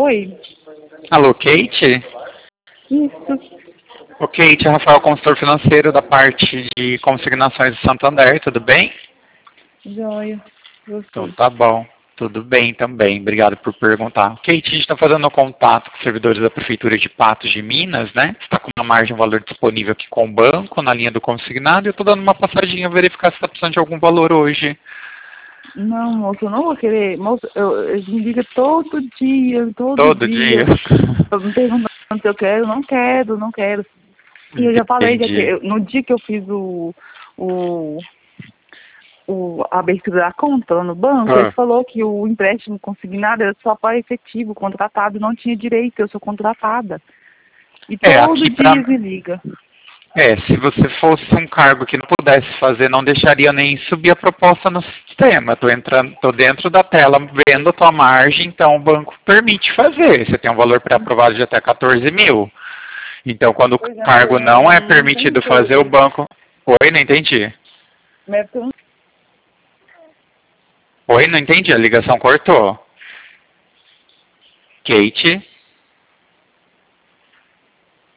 Oi? Alô, Kate? Isso. O Kate, é Rafael, consultor financeiro da parte de consignações do Santander, tudo bem? Joia. Então Você. tá bom, tudo bem também, obrigado por perguntar. Kate, a gente está fazendo contato com os servidores da Prefeitura de Patos de Minas, né? Está com uma margem de valor disponível aqui com o banco, na linha do consignado, e eu estou dando uma passadinha verificar se está precisando de algum valor hoje. Não, moço, eu não vou querer. Moço, eu me liga todo dia, todo Todo dia? dia. Eu me perguntando se eu quero, não quero, não quero. E eu já falei que Entendi. no dia que eu fiz a abertura da conta lá no banco, ele Ah, falou que o empréstimo consignado era só para efetivo, contratado não tinha direito, eu sou contratada. E todo aqui dia para me liga. Se você fosse um cargo que não pudesse fazer, não deixaria nem subir a proposta no sistema. Tô dentro da tela vendo a tua margem, então o banco permite fazer. Você tem um valor pré-aprovado de até 14 mil. Então, quando o Pois é, mas cargo não é não tem permitido fazer, o como. banco... Oi, não entendi. Mas eu não Oi, não entendi, a ligação cortou. Kate?